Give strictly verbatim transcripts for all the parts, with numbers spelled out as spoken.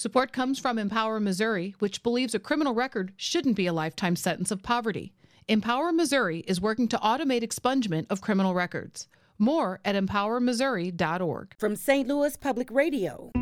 Support comes from Empower Missouri, which believes a criminal record shouldn't be a lifetime sentence of poverty. Empower Missouri is working to automate expungement of criminal records. More at empower missouri dot org. From Saint Louis Public Radio,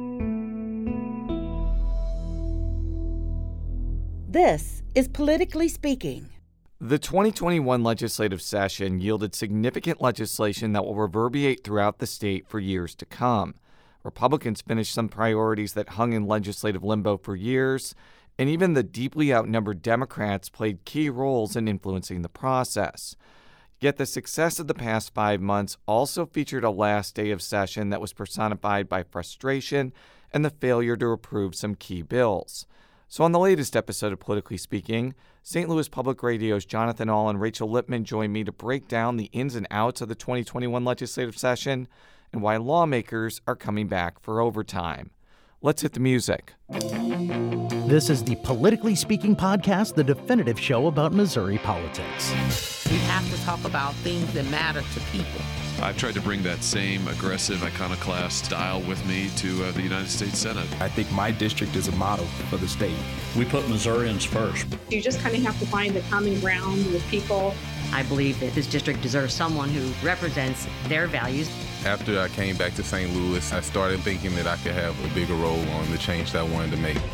this is Politically Speaking. The twenty twenty-one legislative session yielded significant legislation that will reverberate throughout the state for years to come. Republicans finished some priorities that hung in legislative limbo for years, and even the deeply outnumbered Democrats played key roles in influencing the process. Yet the success of the past five months also featured a last day of session that was personified by frustration and the failure to approve some key bills. So on the latest episode of Politically Speaking, Saint Louis Public Radio's Jonathan Ahl and Rachel Lippman join me to break down the ins and outs of the twenty twenty-one legislative session and why lawmakers are coming back for overtime. Let's hit the music. This is the Politically Speaking podcast, the definitive show about Missouri politics. We have to talk about things that matter to people. I've tried to bring that same aggressive iconoclast style with me to uh, the United States Senate. I think my district is a model for the state. We put Missourians first. You just kind of have to find the common ground with people. I believe that this district deserves someone who represents their values. After I came back to Saint Louis, I started thinking that I could have a bigger role on the change that I wanted to make.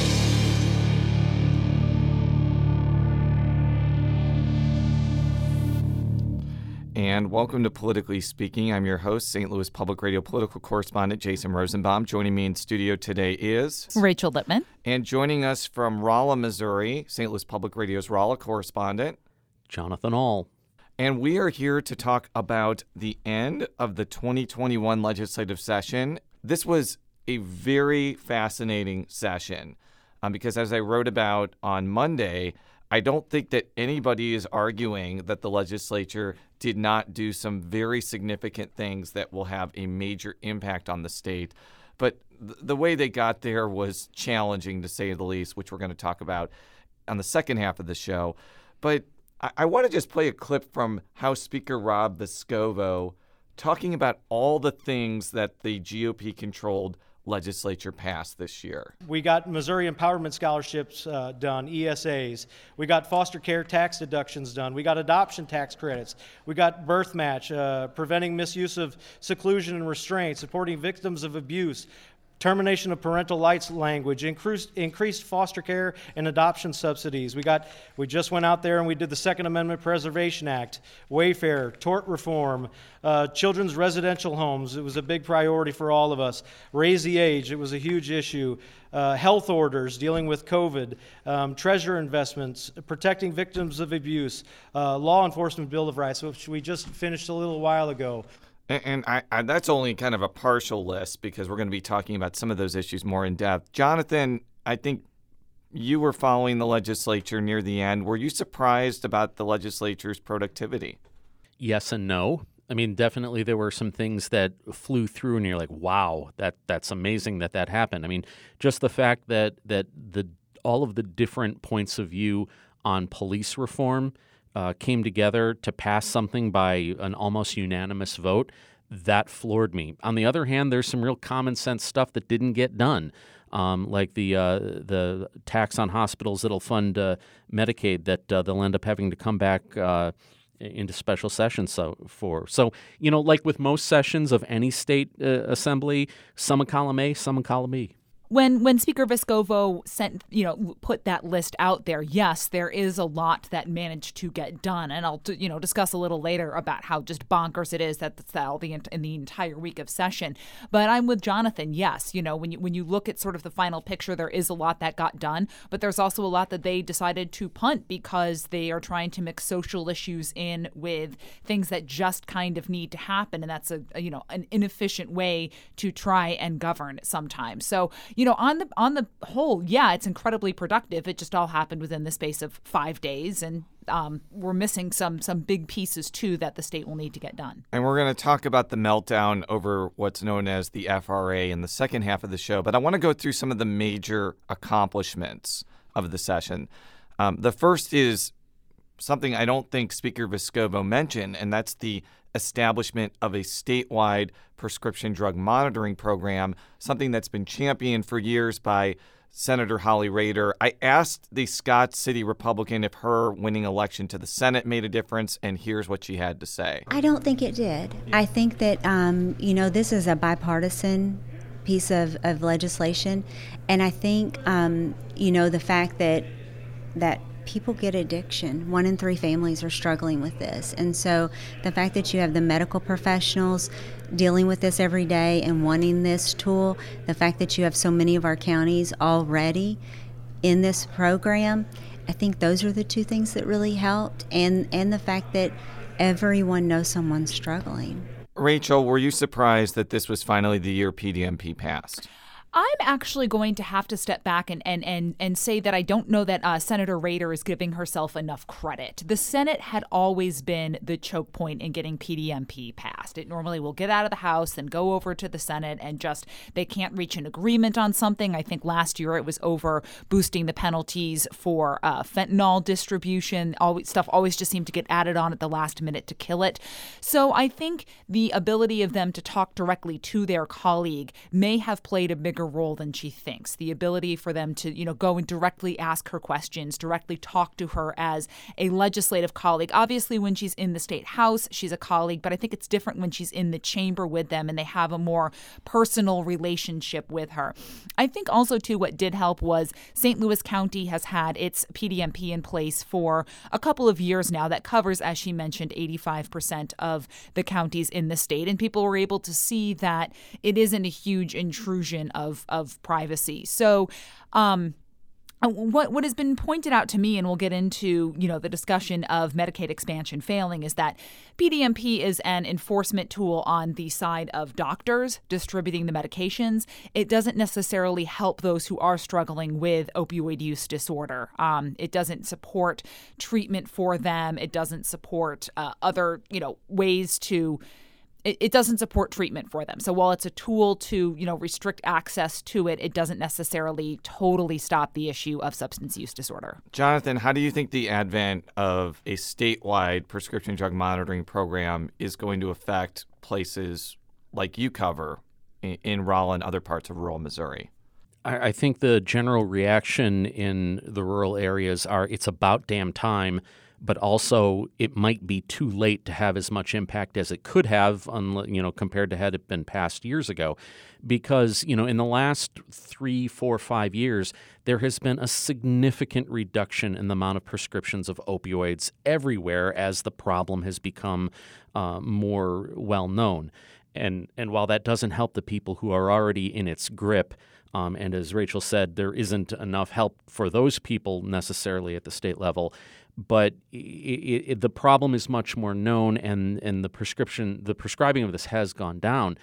And welcome to Politically Speaking. I'm your host, Saint Louis Public Radio political correspondent Jason Rosenbaum. Joining me in studio today is Rachel Lippman. And joining us from Rolla, Missouri, Saint Louis Public Radio's Rolla correspondent Jonathan Ahl. And we are here to talk about the end of the twenty twenty-one legislative session. This was a very fascinating session um, because, as I wrote about on Monday, I don't think that anybody is arguing that the legislature did not do some very significant things that will have a major impact on the state. But th- the way they got there was challenging, to say the least, which we're going to talk about on the second half of the show. But I, I want to just play a clip from House Speaker Rob Vescovo talking about all the things that the G O P-controlled legislature passed this year. We got Missouri Empowerment Scholarships uh, done, E S As. We got foster care tax deductions done. We got adoption tax credits. We got birth match, uh, preventing misuse of seclusion and restraint, supporting victims of abuse, termination of parental rights language, increased, increased foster care and adoption subsidies. We got, we just went out there and we did the Second Amendment Preservation Act, Wayfair, tort reform, uh, children's residential homes. It was a big priority for all of us. Raise the age. It was a huge issue. Uh, health orders dealing with COVID, um, treasurer investments, protecting victims of abuse, uh, law enforcement Bill of Rights, which we just finished a little while ago. And, and I, I, that's only kind of a partial list because we're going to be talking about some of those issues more in depth. Jonathan, I think you were following the legislature near the end. Were you surprised about the legislature's productivity? Yes and no. I mean, definitely there were some things that flew through and you're like, wow, that that's amazing that that happened. I mean, just the fact that that the all of the different points of view on police reform Uh, came together to pass something by an almost unanimous vote, that floored me. On the other hand, there's some real common sense stuff that didn't get done, um, like the uh, the tax on hospitals that'll fund uh, Medicaid that uh, they'll end up having to come back uh, into special sessions so, for. So, you know, like with most sessions of any state uh, assembly, some in column A, some in column B. When when Speaker Vescovo sent, you know, put that list out there, yes, there is a lot that managed to get done, and I'll, you know, discuss a little later about how just bonkers it is that that's all the in the entire week of session. But I'm with Jonathan. Yes, you know, when you when you look at sort of the final picture, there is a lot that got done, but there's also a lot that they decided to punt because they are trying to mix social issues in with things that just kind of need to happen, and that's a, a you know an inefficient way to try and govern sometimes. So, you know, on the on the whole, yeah, it's incredibly productive. It just all happened within the space of five days, and um, we're missing some some big pieces, too, that the state will need to get done. And we're going to talk about the meltdown over what's known as the F R A in the second half of the show. But I want to go through some of the major accomplishments of the session. Um, the first is something I don't think Speaker Vescovo mentioned, and that's the establishment of a statewide prescription drug monitoring program, something that's been championed for years by Senator Holly Rader. I asked the Scott City Republican if her winning election to the Senate made a difference, and here's what she had to say. I don't think it did. I think that, um, you know, this is a bipartisan piece of, of legislation, and I think, um, you know, the fact that that people get addiction. One in three families are struggling with this. And so the fact that you have the medical professionals dealing with this every day and wanting this tool, the fact that you have so many of our counties already in this program, I think those are the two things that really helped. And, and the fact that everyone knows someone's struggling. Rachel, were you surprised that this was finally the year P D M P passed? I'm actually going to have to step back and and and, and say that I don't know that uh, Senator Rader is giving herself enough credit. The Senate had always been the choke point in getting P D M P passed. It normally will get out of the House and go over to the Senate and just, they can't reach an agreement on something. I think last year it was over boosting the penalties for uh, fentanyl distribution. Always, stuff always just seemed to get added on at the last minute to kill it. So I think the ability of them to talk directly to their colleague may have played a bigger role than she thinks. The ability for them to, you know, go and directly ask her questions, directly talk to her as a legislative colleague. Obviously, when she's in the state house, she's a colleague, but I think it's different when she's in the chamber with them and they have a more personal relationship with her. I think also, too, what did help was Saint Louis County has had its P D M P in place for a couple of years now that covers, as she mentioned, eighty-five percent of the counties in the state. And people were able to see that it isn't a huge intrusion of of privacy. So um, what what has been pointed out to me, and we'll get into, you know, the discussion of Medicaid expansion failing, is that P D M P is an enforcement tool on the side of doctors distributing the medications. It doesn't necessarily help those who are struggling with opioid use disorder. Um, it doesn't support treatment for them. It doesn't support uh, other, you know, ways to It doesn't support treatment for them. So while it's a tool to, you know, restrict access to it, it doesn't necessarily totally stop the issue of substance use disorder. Jonathan, how do you think the advent of a statewide prescription drug monitoring program is going to affect places like you cover in, in Rolla and other parts of rural Missouri? I, I think the general reaction in the rural areas are it's about damn time, but also it might be too late to have as much impact as it could have, you know, compared to had it been passed years ago. Because, you know, in the last three, four, five years, there has been a significant reduction in the amount of prescriptions of opioids everywhere as the problem has become uh, more well known. And and while that doesn't help the people who are already in its grip, Um, and as Rachel said, there isn't enough help for those people necessarily at the state level. But it, it, the problem is much more known, and, and the prescription, the prescribing of this has gone down.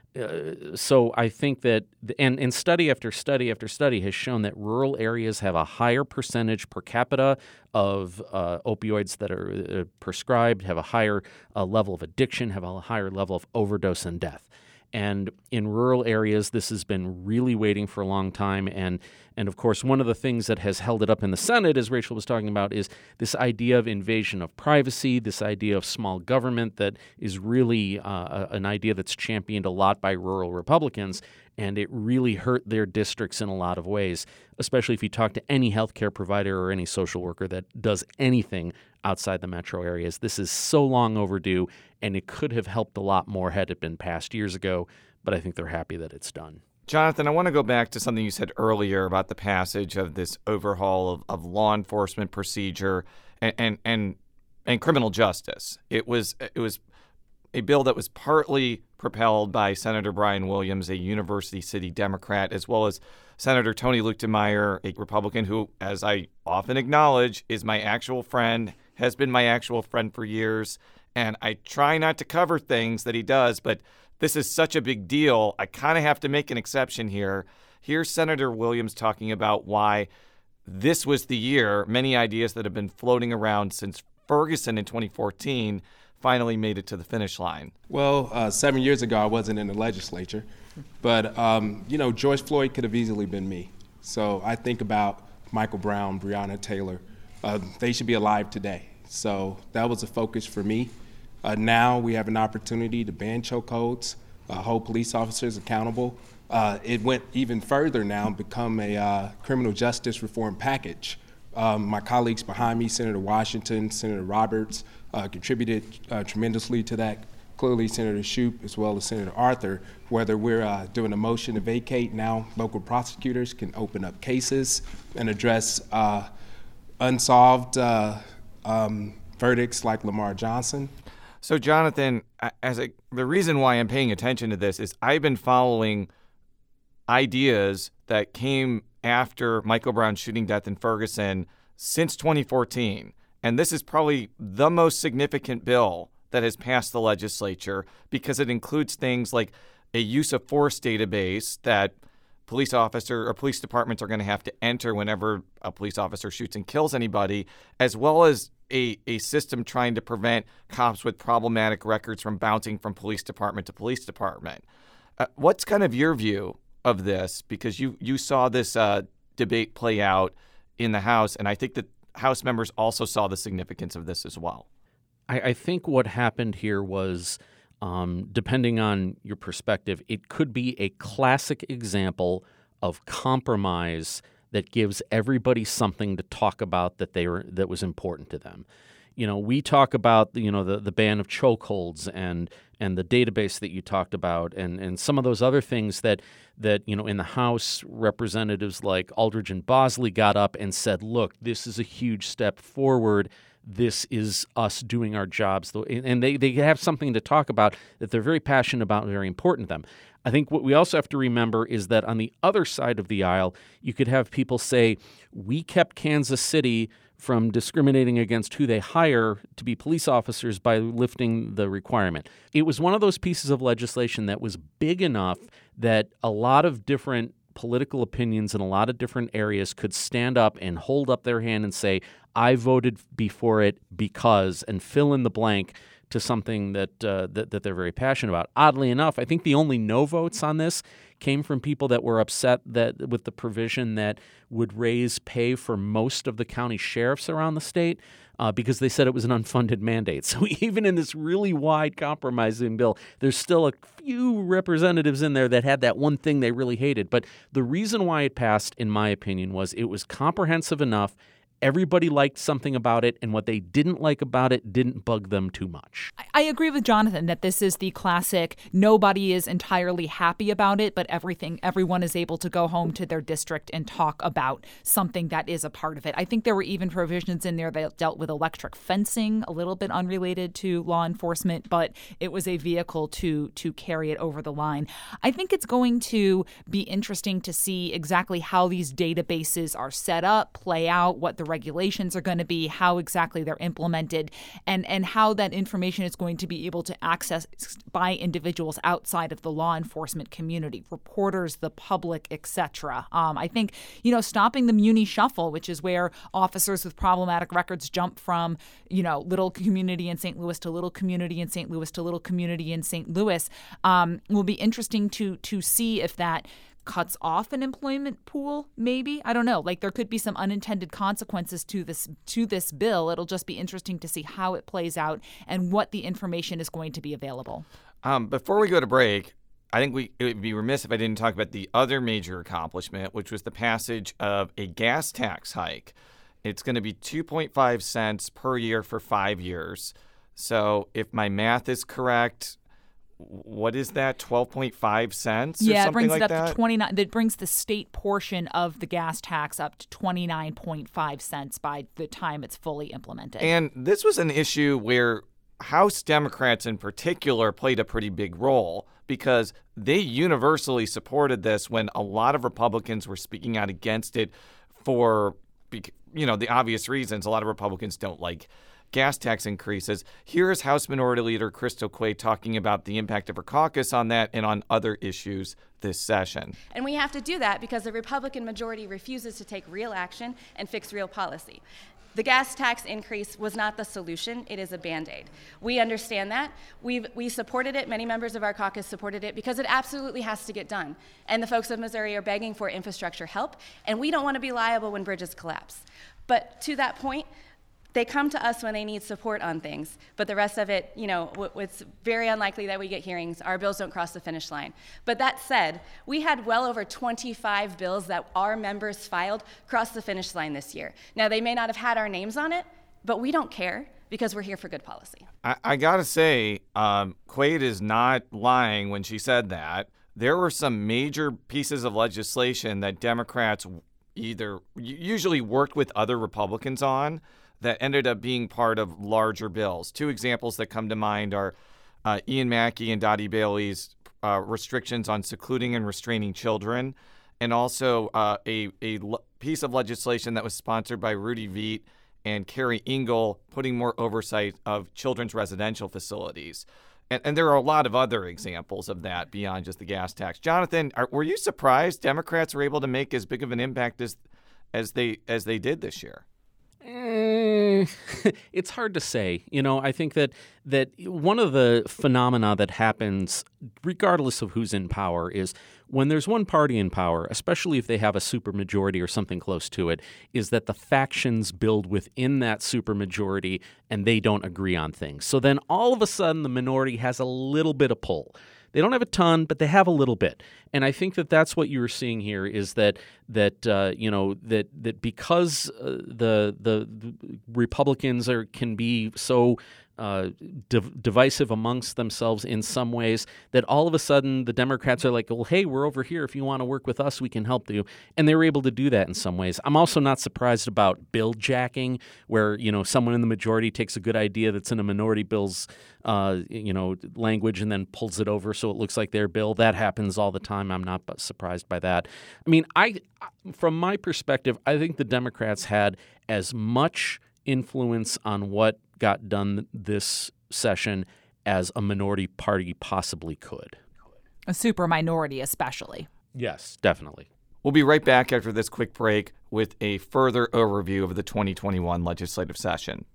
Uh, so I think that, and, and study after study after study has shown that rural areas have a higher percentage per capita of uh, opioids that are uh, prescribed, have a higher uh, level of addiction, have a higher level of overdose and death. And in rural areas, this has been really waiting for a long time. And, and of course, one of the things that has held it up in the Senate, as Rachel was talking about, is this idea of invasion of privacy, this idea of small government that is really uh, an idea that's championed a lot by rural Republicans. And it really hurt their districts in a lot of ways, especially if you talk to any healthcare provider or any social worker that does anything outside the metro areas. This is so long overdue, and it could have helped a lot more had it been passed years ago, but I think they're happy that it's done. Jonathan, I want to go back to something you said earlier about the passage of this overhaul of, of law enforcement procedure and, and and and criminal justice. It was it was a bill that was partly propelled by Senator Brian Williams, a University City Democrat, as well as Senator Tony Luetkemeyer, a Republican who, as I often acknowledge, is my actual friend, has been my actual friend for years. And I try not to cover things that he does, but this is such a big deal. I kind of have to make an exception here. Here's Senator Williams talking about why this was the year many ideas that have been floating around since Ferguson in twenty fourteen finally made it to the finish line. Well, uh, seven years ago, I wasn't in the legislature, but, um, you know, George Floyd could have easily been me. So I think about Michael Brown, Breonna Taylor. Uh, they should be alive today. So that was a focus for me. Uh, now we have an opportunity to ban chokeholds, uh, hold police officers accountable. Uh, it went even further now and become a uh, criminal justice reform package. Um, my colleagues behind me, Senator Washington, Senator Roberts, uh, contributed uh, tremendously to that. Clearly, Senator Shoup, as well as Senator Arthur, whether we're uh, doing a motion to vacate, now local prosecutors can open up cases and address uh, unsolved uh, um, verdicts like Lamar Johnson. So, Jonathan, as a, the reason why I'm paying attention to this is I've been following ideas that came after Michael Brown's shooting death in Ferguson since twenty fourteen. And this is probably the most significant bill that has passed the legislature because it includes things like a use of force database that police officer or police departments are going to have to enter whenever a police officer shoots and kills anybody, as well as a, a system trying to prevent cops with problematic records from bouncing from police department to police department. Uh, what's kind of your view of this? Because you, you saw this uh, debate play out in the House, and I think that House members also saw the significance of this as well. I, I think what happened here was, um, depending on your perspective, it could be a classic example of compromise that gives everybody something to talk about that they were that was important to them. You know, we talk about you know the, the ban of chokeholds and and the database that you talked about and, and some of those other things that that you know in the House, representatives like Aldridge and Bosley got up and said, look, this is a huge step forward. This is us doing our jobs. And they, they have something to talk about that they're very passionate about and very important to them. I think what we also have to remember is that on the other side of the aisle, you could have people say, we kept Kansas City from discriminating against who they hire to be police officers by lifting the requirement. It was one of those pieces of legislation that was big enough that a lot of different political opinions in a lot of different areas could stand up and hold up their hand and say, I voted before it because, and fill in the blank to something that, uh, that that they're very passionate about. Oddly enough, I think the only no votes on this came from people that were upset that with the provision that would raise pay for most of the county sheriffs around the state uh, because they said it was an unfunded mandate. So even in this really wide compromising bill, there's still a few representatives in there that had that one thing they really hated. But the reason why it passed, in my opinion, was it was comprehensive enough. Everybody liked something about it, and what they didn't like about it didn't bug them too much. I agree with Jonathan that this is the classic, nobody is entirely happy about it, but everything, everyone is able to go home to their district and talk about something that is a part of it. I think there were even provisions in there that dealt with electric fencing, a little bit unrelated to law enforcement, but it was a vehicle to, to carry it over the line. I think it's going to be interesting to see exactly how these databases are set up, play out, what the regulations are going to be, how exactly they're implemented, and, and how that information is going to be able to access by individuals outside of the law enforcement community, reporters, the public, et cetera. Um, I think, you know, stopping the Muni Shuffle, which is where officers with problematic records jump from, you know, little community in Saint Louis to little community in Saint Louis to little community in Saint Louis, um, will be interesting to to see if that cuts off an employment pool, maybe. I don't know. Like, there could be some unintended consequences to this to this bill. It'll just be interesting to see how it plays out and what the information is going to be available. Um, before we go to break, I think we it would be remiss if I didn't talk about the other major accomplishment, which was the passage of a gas tax hike. It's going to be two point five cents per year for five years. So if my math is correct, what is that, twelve point five cents or yeah, something it brings like it up that? to twenty-nine. That brings the state portion of the gas tax up to twenty-nine point five cents by the time it's fully implemented. And this was an issue where House Democrats in particular played a pretty big role because they universally supported this when a lot of Republicans were speaking out against it for, you know, the obvious reasons. A lot of Republicans don't like gas tax increases. Here is House Minority Leader Crystal Quade talking about the impact of her caucus on that and on other issues this session. And we have to do that because the Republican majority refuses to take real action and fix real policy. The gas tax increase was not the solution. It is a Band-Aid. We understand that. We've, we supported it. Many members of our caucus supported it because it absolutely has to get done. And the folks of Missouri are begging for infrastructure help, and we don't want to be liable when bridges collapse. But to that point, They come to us when they need support on things, but the rest of it, you know, w- it's very unlikely that we get hearings. Our bills don't cross the finish line. But that said, we had well over twenty-five bills that our members filed cross the finish line this year. Now, they may not have had our names on it, but we don't care because we're here for good policy. I, I gotta say, um, Quaid is not lying when she said that. There were some major pieces of legislation that Democrats either usually worked with other Republicans on that ended up being part of larger bills. Two examples that come to mind are uh, Ian Mackey and Dottie Bailey's uh, restrictions on secluding and restraining children, and also uh, a, a l- piece of legislation that was sponsored by Rudy Veit and Carrie Engel, putting more oversight of children's residential facilities. And, and there are a lot of other examples of that beyond just the gas tax. Jonathan, are, were you surprised Democrats were able to make as big of an impact as as they as they did this year? Mm, it's hard to say. You know, I think that that one of the phenomena that happens, regardless of who's in power, is when there's one party in power, especially if they have a supermajority or something close to it, is that the factions build within that supermajority and they don't agree on things. So then all of a sudden the minority has a little bit of pull. They don't have a ton, but they have a little bit, and I think that that's what you're seeing here. Is that that uh, you know that that because uh, the, the the Republicans are can be so uh, div- divisive amongst themselves in some ways, that all of a sudden the Democrats are like, well, hey, we're over here. If you want to work with us, we can help you, and they were able to do that in some ways. I'm also not surprised about bill jacking, where you know someone in the majority takes a good idea that's in a minority bill's uh, you know language and then pulls it over so it looks like their bill. That happens all the time. I'm not surprised by that. I mean, I, from my perspective, I think the Democrats had as much influence on what got done this session as a minority party possibly could. A super minority, especially. Yes, definitely. We'll be right back after this quick break with a further overview of the twenty twenty-one legislative session.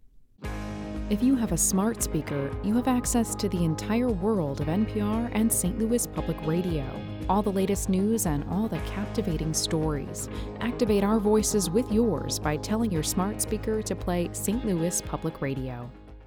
If you have a smart speaker, you have access to the entire world of N P R and Saint Louis Public Radio. All the latest news and all the captivating stories. Activate our voices with yours by telling your smart speaker to play Saint Louis Public Radio.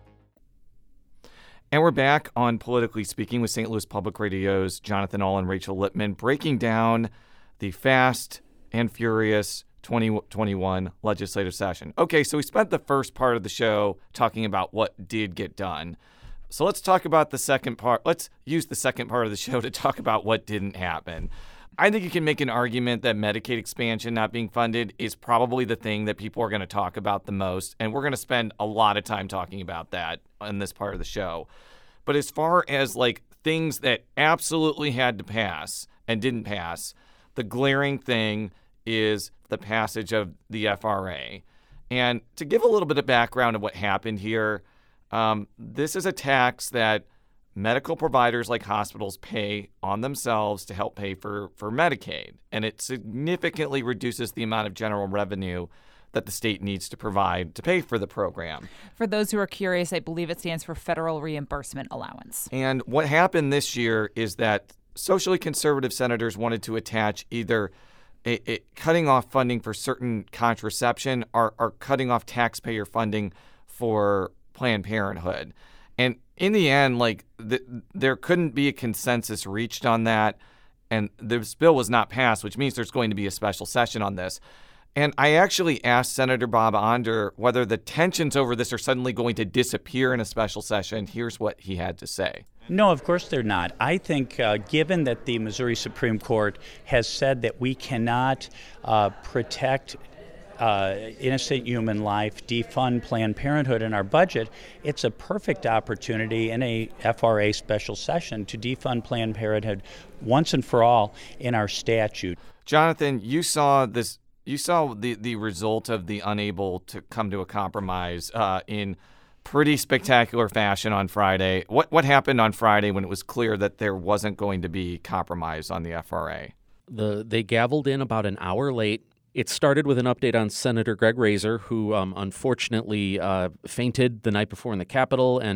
And we're back on Politically Speaking with Saint Louis Public Radio's Jonathan Ahl and Rachel Lippman, breaking down the fast and furious twenty twenty-one legislative session. Okay, so we spent the first part of the show talking about what did get done. So let's talk about the second part. Let's use the second part of the show to talk about what didn't happen. I think you can make an argument that Medicaid expansion not being funded is probably the thing that people are going to talk about the most, and we're going to spend a lot of time talking about that in this part of the show. But as far as like things that absolutely had to pass and didn't pass, the glaring thing is the passage of the F R A. And to give a little bit of background of what happened here, um, this is a tax that medical providers like hospitals pay on themselves to help pay for, for Medicaid. And it significantly reduces the amount of general revenue that the state needs to provide to pay for the program. For those who are curious, I believe it stands for Federal Reimbursement Allowance. And what happened this year is that socially conservative senators wanted to attach either a, a cutting off funding for certain contraception or, or cutting off taxpayer funding for Planned Parenthood. And in the end, like the, there couldn't be a consensus reached on that, and this bill was not passed, which means there's going to be a special session on this. And I actually asked Senator Bob Onder whether the tensions over this are suddenly going to disappear in a special session. Here's what he had to say. No, of course they're not. I think uh, given that the Missouri Supreme Court has said that we cannot uh, protect Uh, innocent human life, defund Planned Parenthood in our budget, it's a perfect opportunity in a F R A special session to defund Planned Parenthood once and for all in our statute. Jonathan, you saw this. You saw the, the result of the unable to come to a compromise uh, in pretty spectacular fashion on Friday. What what happened on Friday when it was clear that there wasn't going to be compromise on the F R A? The they gavelled in about an hour late. It started with an update on Senator Greg Razor, who um, unfortunately uh, fainted the night before in the Capitol, and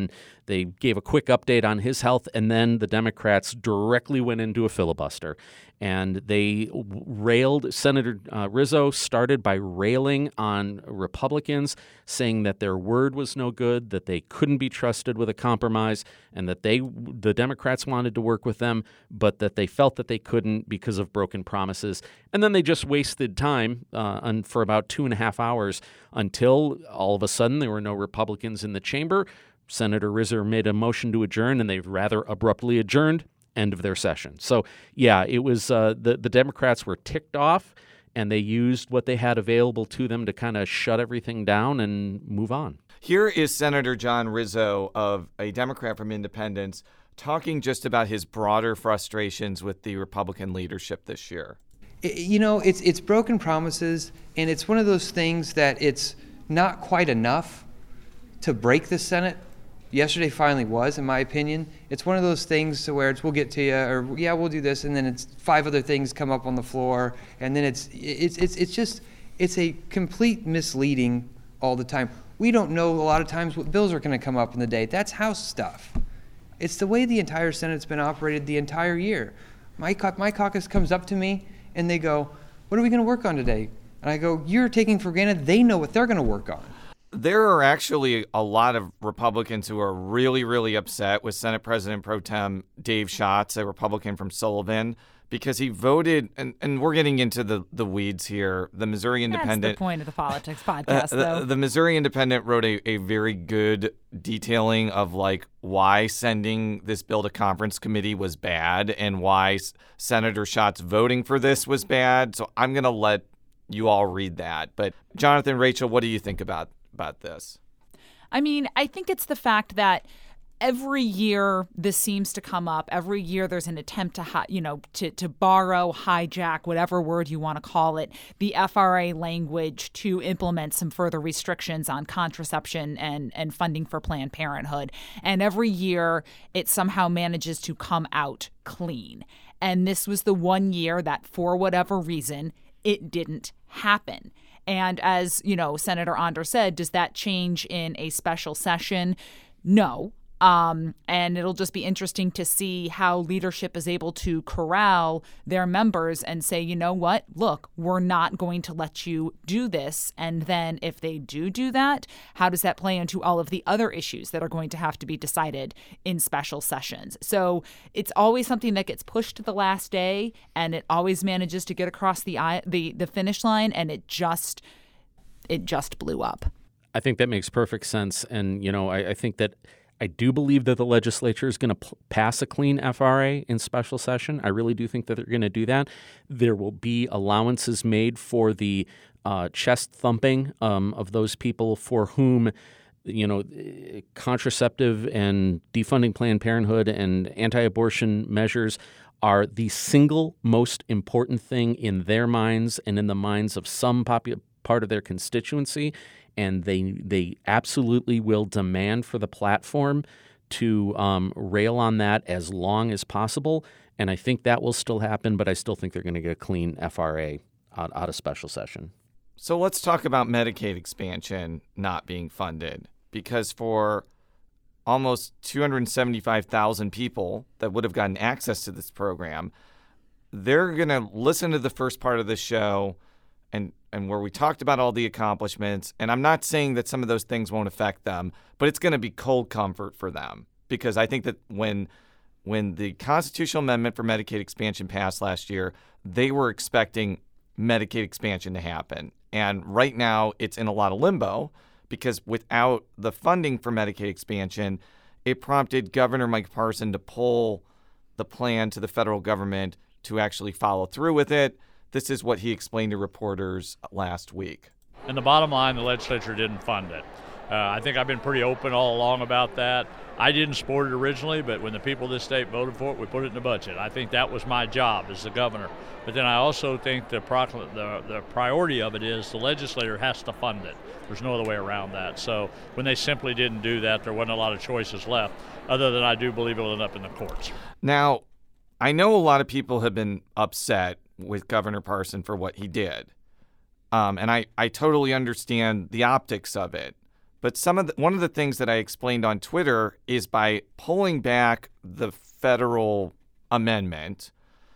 they gave a quick update on his health, and then the Democrats directly went into a filibuster. And they railed, Senator uh, Rizzo started by railing on Republicans, saying that their word was no good, that they couldn't be trusted with a compromise, and that they, the Democrats wanted to work with them, but that they felt that they couldn't because of broken promises. And then they just wasted time uh, on, for about two and a half hours until all of a sudden there were no Republicans in the chamber. Senator Rizzo made a motion to adjourn, and they rather abruptly adjourned. End of their session. So, yeah, it was uh, the, the Democrats were ticked off, and they used what they had available to them to kind of shut everything down and move on. Here is Senator John Rizzo, of a Democrat from Independence, talking just about his broader frustrations with the Republican leadership this year. You know, it's it's broken promises, and it's one of those things that it's not quite enough to break the Senate. Yesterday finally was, in my opinion. It's one of those things to where it's we'll get to you, or yeah, we'll do this, and then it's five other things come up on the floor, and then it's it's it's it's just it's a complete misleading all the time. We don't know a lot of times what bills are going to come up in the day. That's House stuff. It's the way the entire Senate's been operated the entire year. My my caucus comes up to me and they go, "What are we going to work on today?" And I go, "You're taking for granted they know what they're going to work on." There are actually a lot of Republicans who are really, really upset with Senate President Pro Tem Dave Schatz, a Republican from Sullivan, because he voted, and, and we're getting into the, the weeds here, the Missouri Independent. That's the point of the politics podcast, uh, though. The, the Missouri Independent wrote a, a very good detailing of, like, why sending this bill to conference committee was bad and why S- Senator Schatz voting for this was bad. So I'm going to let you all read that. But Jonathan, Rachel, what do you think about about this? I mean, I think it's the fact that every year this seems to come up. Every year there's an attempt to, hi- you know, to, to borrow, hijack, whatever word you want to call it, the F R A language to implement some further restrictions on contraception and, and funding for Planned Parenthood. And every year it somehow manages to come out clean. And this was the one year that, for whatever reason, it didn't happen. And as, you know, Senator Onder said, does that change in a special session? No. Um, and it'll just be interesting to see how leadership is able to corral their members and say, you know what, look, we're not going to let you do this. And then if they do do that, how does that play into all of the other issues that are going to have to be decided in special sessions? So it's always something that gets pushed to the last day, and it always manages to get across the the, the finish line, and it just it just blew up. I think that makes perfect sense. And, you know, I, I think that I do believe that the legislature is going to p- pass a clean F R A in special session. I really do think that they're going to do that. There will be allowances made for the uh, chest thumping um, of those people for whom, you know, contraceptive and defunding Planned Parenthood and anti-abortion measures are the single most important thing in their minds and in the minds of some popu- part of their constituency. And they they absolutely will demand for the platform to um, rail on that as long as possible. And I think that will still happen, but I still think they're going to get a clean F R A out, out of special session. So let's talk about Medicaid expansion not being funded, because for almost two hundred seventy-five thousand people that would have gotten access to this program, they're going to listen to the first part of the show and and where we talked about all the accomplishments. And I'm not saying that some of those things won't affect them, but it's going to be cold comfort for them, because I think that when when the constitutional amendment for Medicaid expansion passed last year, they were expecting Medicaid expansion to happen. And right now it's in a lot of limbo, because without the funding for Medicaid expansion, it prompted Governor Mike Parson to pull the plan to the federal government to actually follow through with it. This is what he explained to reporters last week. And the bottom line, the legislature didn't fund it. Uh, I think I've been pretty open all along about that. I didn't support it originally, but when the people of this state voted for it, we put it in the budget. I think that was my job as the governor. But then I also think the, procl- the, the priority of it is the legislator has to fund it. There's no other way around that. So when they simply didn't do that, there wasn't a lot of choices left, other than I do believe it'll end up in the courts. Now, I know a lot of people have been upset with Governor Parson for what he did. Um, and I, I totally understand the optics of it. But some of the, one of the things that I explained on Twitter is by pulling back the federal amendment,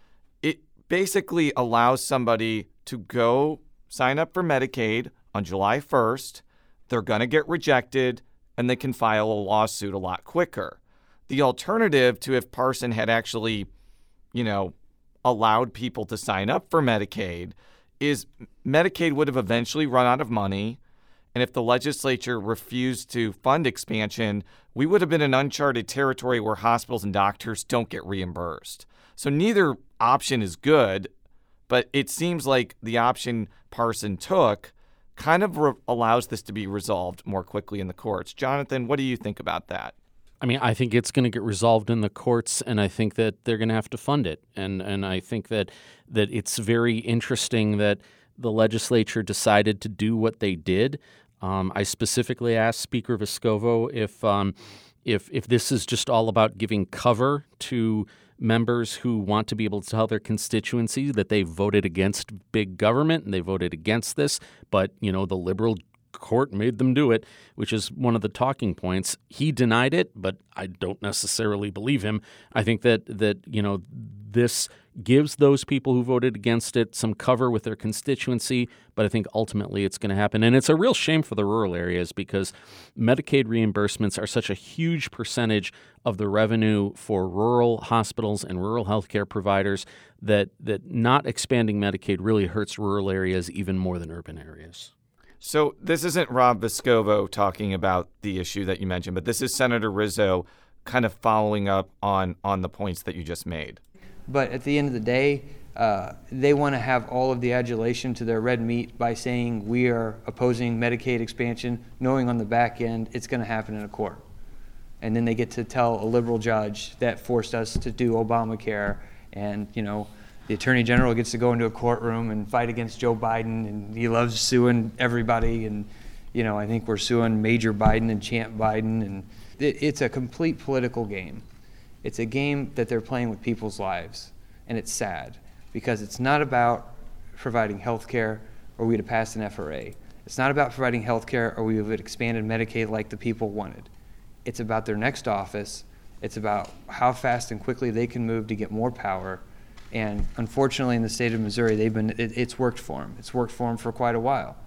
it basically allows somebody to go sign up for Medicaid on July first. They're going to get rejected, and they can file a lawsuit a lot quicker. The alternative to if Parson had actually, you know, allowed people to sign up for Medicaid is Medicaid would have eventually run out of money. And if the legislature refused to fund expansion, we would have been in uncharted territory where hospitals and doctors don't get reimbursed. So neither option is good, but it seems like the option Parson took kind of re- allows this to be resolved more quickly in the courts. Jonathan, what do you think about that? I mean, I think it's going to get resolved in the courts, and I think that they're going to have to fund it. And and I think that that it's very interesting that the legislature decided to do what they did. Um, I specifically asked Speaker Vescovo if um, if if this is just all about giving cover to members who want to be able to tell their constituency that they voted against big government and they voted against this, but you know the liberal court made them do it, which is one of the talking points. He denied it, but I don't necessarily believe him. I think that that you know this gives those people who voted against it some cover with their constituency, but I think ultimately it's going to happen. And it's a real shame for the rural areas because Medicaid reimbursements are such a huge percentage of the revenue for rural hospitals and rural healthcare providers that that not expanding Medicaid really hurts rural areas even more than urban areas. So this isn't Rob Vescovo talking about the issue that you mentioned, but this is Senator Rizzo kind of following up on, on the points that you just made. But at the end of the day, uh, they want to have all of the adulation to their red meat by saying we are opposing Medicaid expansion, knowing on the back end it's going to happen in a court. And then they get to tell a liberal judge that forced us to do Obamacare, and, you know, the Attorney General gets to go into a courtroom and fight against Joe Biden, and he loves suing everybody. And, you know, I think we're suing Major Biden and Champ Biden, and it, it's a complete political game. It's a game that they're playing with people's lives, and it's sad because it's not about providing health care or we'd have passed an F R A. It's not about providing health care or we would have expanded Medicaid like the people wanted. It's about their next office. It's about how fast and quickly they can move to get more power. And unfortunately, in the state of Missouri, they've been it, it's worked for them. It's worked for them for quite a while.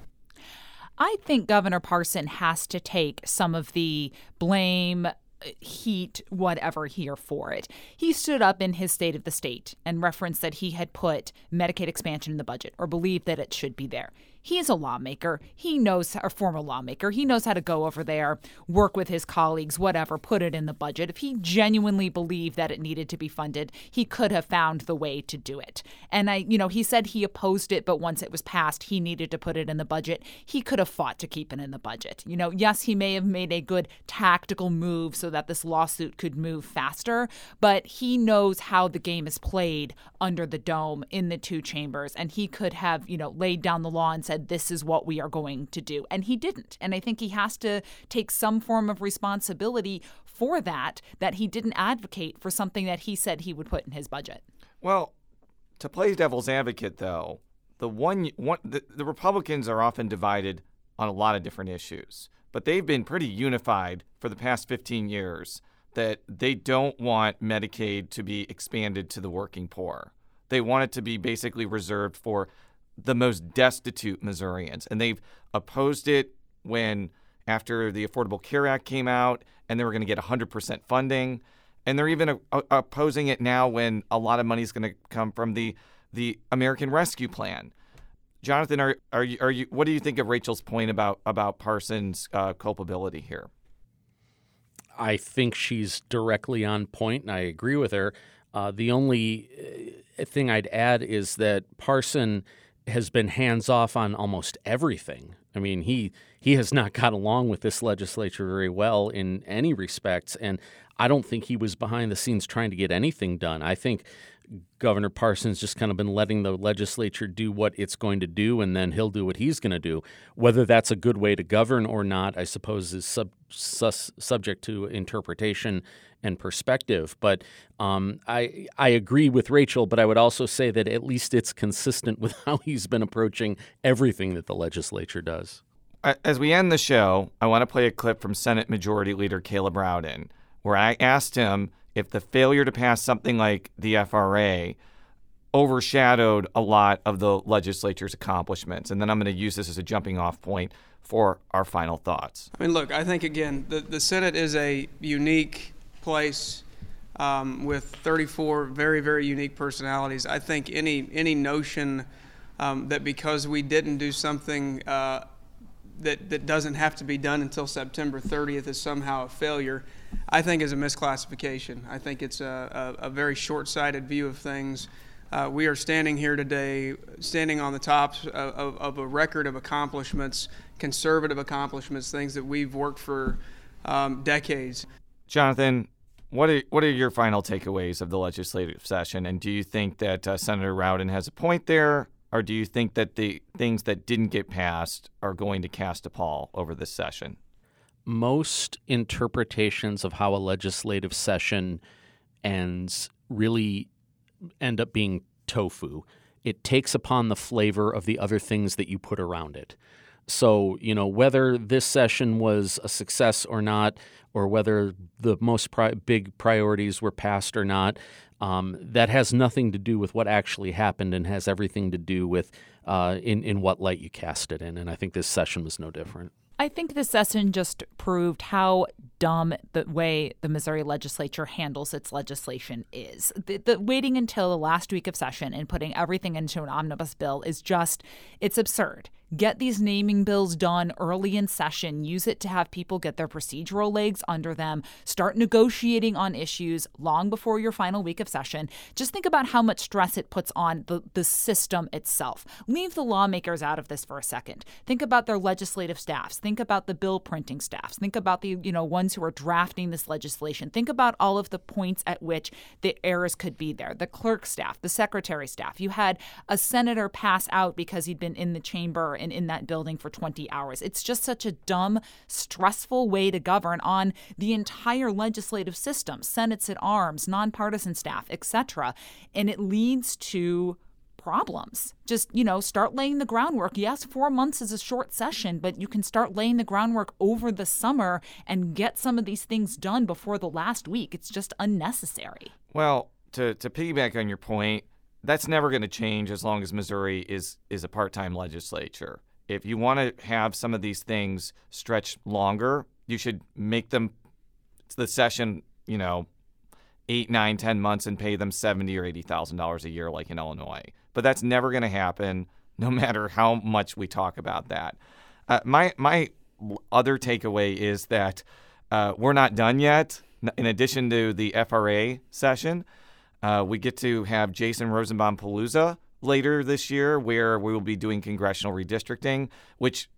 I think Governor Parson has to take some of the blame, heat, whatever here for it. He stood up in his State of the State and referenced that he had put Medicaid expansion in the budget or believed that it should be there. He's a lawmaker. He knows, a former lawmaker. He knows how to go over there, work with his colleagues, whatever, put it in the budget. If he genuinely believed that it needed to be funded, he could have found the way to do it. And I, you know, he said he opposed it, but once it was passed, he needed to put it in the budget. He could have fought to keep it in the budget. You know, yes, he may have made a good tactical move so that this lawsuit could move faster, but he knows how the game is played under the dome in the two chambers, and he could have, you know, laid down the law and said, this is what we are going to do. And he didn't. And I think he has to take some form of responsibility for that, that he didn't advocate for something that he said he would put in his budget. Well, to play devil's advocate, though, the one, one the, the Republicans are often divided on a lot of different issues, but they've been pretty unified for the past fifteen years that they don't want Medicaid to be expanded to the working poor. They want it to be basically reserved for the most destitute Missourians. And they've opposed it when, after the Affordable Care Act came out, and they were going to get one hundred percent funding. And they're even a- a- opposing it now when a lot of money is going to come from the the American Rescue Plan. Jonathan, are are you, are you? What do you think of Rachel's point about, about Parsons' uh, culpability here? I think she's directly on point, and I agree with her. Uh, the only thing I'd add is that Parson has been hands-off on almost everything. I mean, he he has not got along with this legislature very well in any respects, and I don't think he was behind the scenes trying to get anything done. I think Governor Parsons just kind of been letting the legislature do what it's going to do, and then he'll do what he's going to do. Whether that's a good way to govern or not, I suppose, is sub, sus, subject to interpretation and perspective. But um, I I agree with Rachel, but I would also say that at least it's consistent with how he's been approaching everything that the legislature does. As we end the show, I want to play a clip from Senate Majority Leader Caleb Rowden, where I asked him if the failure to pass something like the F R A overshadowed a lot of the legislature's accomplishments. And then I'm going to use this as a jumping off point for our final thoughts. I mean, look, I think, again, the, the Senate is a unique place um, with thirty-four very, very unique personalities. I think any, any notion um, that because we didn't do something uh, that, that doesn't have to be done until September thirtieth is somehow a failure, I think is a misclassification. I think it's a, a, a very short-sighted view of things. Uh, we are standing here today, standing on the top of, of, of a record of accomplishments, conservative accomplishments, things that we've worked for um, decades. Jonathan, what are what are your final takeaways of the legislative session? And do you think that uh, Senator Rowden has a point there, or do you think that the things that didn't get passed are going to cast a pall over this session? Most interpretations of how a legislative session ends really end up being tofu. It takes upon the flavor of the other things that you put around it. So, you know, whether this session was a success or not, or whether the most pri- big priorities were passed or not, um, that has nothing to do with what actually happened and has everything to do with uh, in, in what light you cast it in. And I think this session was no different. I think this session just proved how dumb the way the Missouri legislature handles its legislation is. The, the waiting until the last week of session and putting everything into an omnibus bill is just, it's absurd. Get these naming bills done early in session. Use it to have people get their procedural legs under them. Start negotiating on issues long before your final week of session. Just think about how much stress it puts on the, the system itself. Leave the lawmakers out of this for a second. Think about their legislative staffs. Think about the bill printing staffs. Think about the, you know, ones who are drafting this legislation. Think about all of the points at which the errors could be there. The clerk staff, the secretary staff. You had a senator pass out because he'd been in the chamber and in that building for twenty hours. It's just such a dumb, stressful way to govern on the entire legislative system, senates at arms, nonpartisan staff, et cetera. And it leads to problems. Just, you know, start laying the groundwork. Yes, four months is a short session, but you can start laying the groundwork over the summer and get some of these things done before the last week. It's just unnecessary. Well, to, to piggyback on your point, that's never going to change as long as Missouri is is a part-time legislature. If you want to have some of these things stretch longer, you should make them the session, you know, eight, nine, ten months and pay them seventy or eighty thousand dollars a year, like in Illinois. But that's never going to happen, no matter how much we talk about that. Uh, my my other takeaway is that uh, we're not done yet. In addition to the F R A session, uh, we get to have Jason Rosenbaum Palooza later this year, where we will be doing congressional redistricting, which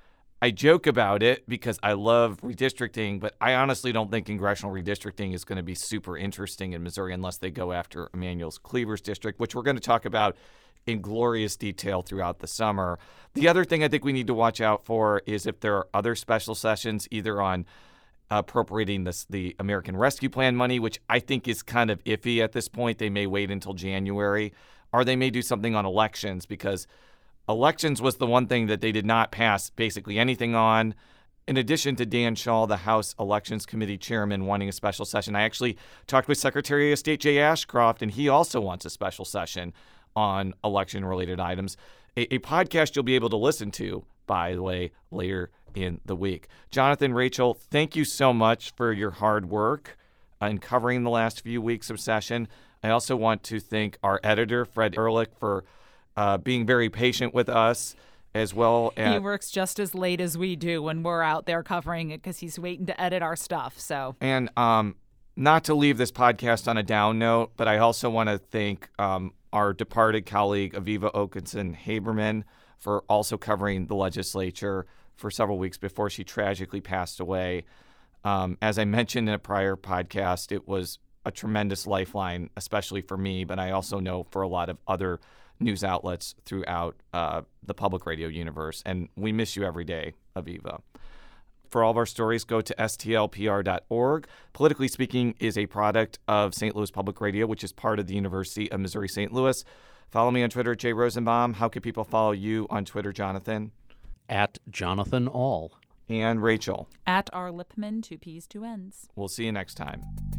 I joke about it because I love redistricting, but I honestly don't think congressional redistricting is going to be super interesting in Missouri unless they go after Emanuel Cleaver's district, which we're going to talk about in glorious detail throughout the summer. The other thing I think we need to watch out for is if there are other special sessions, either on appropriating this, the American Rescue Plan money, which I think is kind of iffy at this point. They may wait until January, or they may do something on elections, because elections was the one thing that they did not pass basically anything on. In addition to Dan Shaw, the House Elections Committee chairman, wanting a special session, I actually talked with Secretary of State Jay Ashcroft, and he also wants a special session on election-related items. A, a podcast you'll be able to listen to, by the way, later in the week. Jonathan, Rachel, thank you so much for your hard work in covering the last few weeks of session. I also want to thank our editor, Fred Ehrlich, for uh, being very patient with us, as well. As he works just as late as we do when we're out there covering it because he's waiting to edit our stuff. So, and um, not to leave this podcast on a down note, but I also want to thank um, our departed colleague, Aviva Okenson Haberman, for also covering the legislature for several weeks before she tragically passed away. Um, as I mentioned in a prior podcast, it was a tremendous lifeline, especially for me, but I also know for a lot of other news outlets throughout uh, the public radio universe. And we miss you every day, Aviva. For all of our stories, go to S T L P R dot org. Politically Speaking is a product of Saint Louis Public Radio, which is part of the University of Missouri-Saint Louis. Follow me on Twitter, Jay Rosenbaum. How can people follow you on Twitter, Jonathan? at Jonathan All. And Rachel. At R. Lipman, two P's, two N's. We'll see you next time.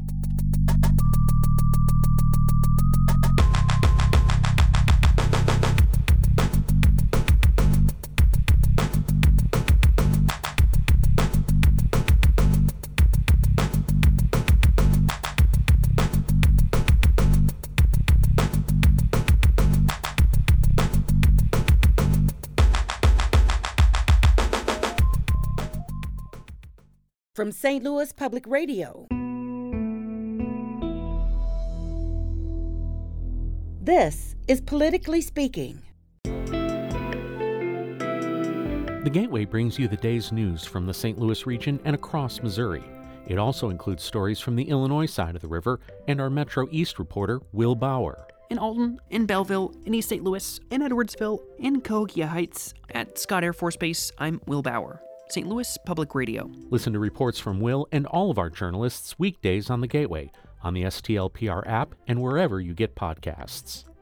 From Saint Louis Public Radio, this is Politically Speaking. The Gateway brings you the day's news from the Saint Louis region and across Missouri. It also includes stories from the Illinois side of the river and our Metro East reporter, Will Bauer. In Alton, in Belleville, in East Saint Louis, in Edwardsville, in Cahokia Heights, at Scott Air Force Base, I'm Will Bauer. Saint Louis Public Radio. Listen to reports from Will and all of our journalists weekdays on the Gateway, on the S T L P R app, and wherever you get podcasts.